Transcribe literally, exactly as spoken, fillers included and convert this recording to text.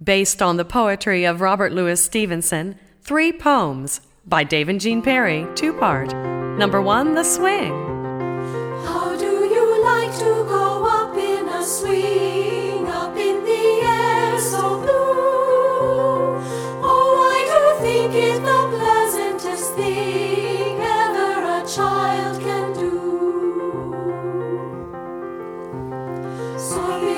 based on the poetry of Robert Louis Stevenson, Three Poems by Dave and Jean Perry, two-part. Number one, The Swing. How do you like to go up in a swing, up in the air so blue? Oh, I do think it the pleasantest thing ever a child can do. So